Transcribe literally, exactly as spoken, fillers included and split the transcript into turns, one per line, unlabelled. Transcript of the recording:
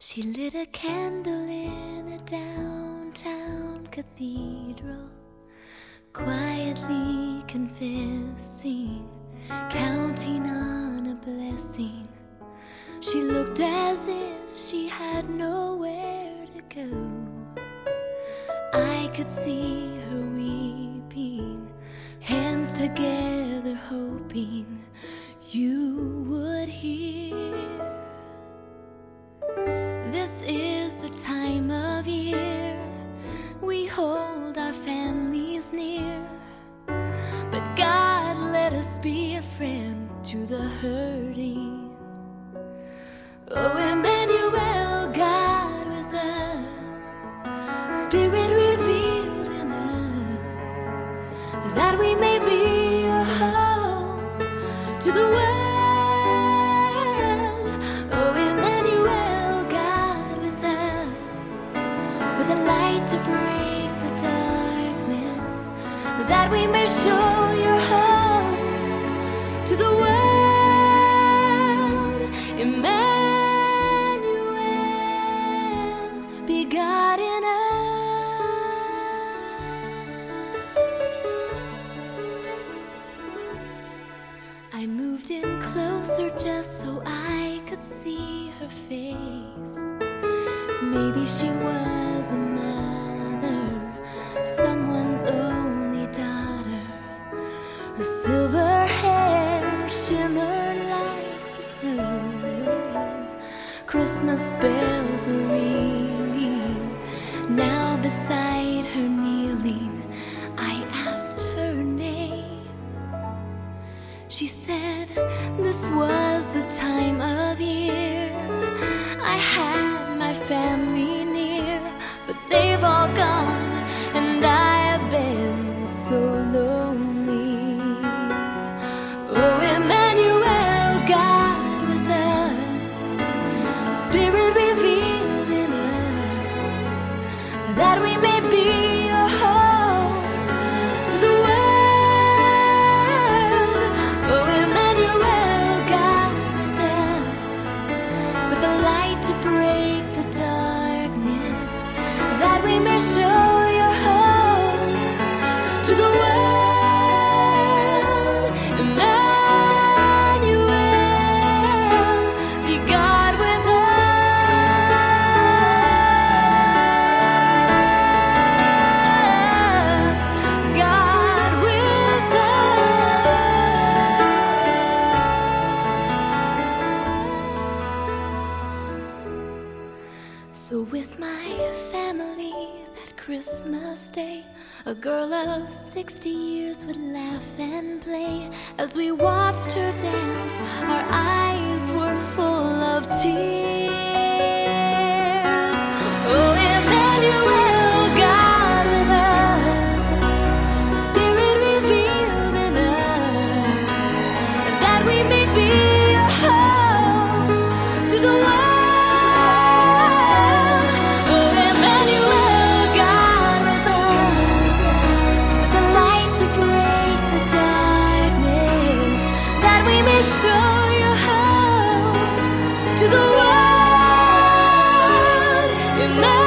She lit a candle in a downtown cathedral, quietly confessing, counting on a blessing. She looked as if she had nowhere to go. I could see her weeping, hands together hoping you would hear. This is the time of year we hold our families near, but God, let us be a friend to the hurting. Oh, Emmanuel, God with us, Spirit revealed in us, that we may be a hope to the world. Oh, Emmanuel, God with us, with a light to break the darkness, that we may show your hope to the world. Emmanuel, be God in us. I moved in closer just so I could see her face. Maybe she was a mother, someone's only daughter. Her silver hair shimmered like the snow. Christmas bells are ringing. Now beside her kneeling, I asked her name. She said this was the time of year I had my family near, but they've all gone and I have been so lonely. Oh, Emmanuel, God with us, Spirit revealed in us, that we may be a hope to the world. Oh, Emmanuel, God with us, with a light to break the darkness, that we may show your hope to the world. Emmanuel, be God with us, God with us. So with my family that Christmas day, a girl of sixty years would laugh and play. As we watched her dance, our eyes were full of tears. Oh, Emmanuel, God with us, Spirit revealed in us, that we may be a hope to the world. Show your hope to the world. Emmanuel.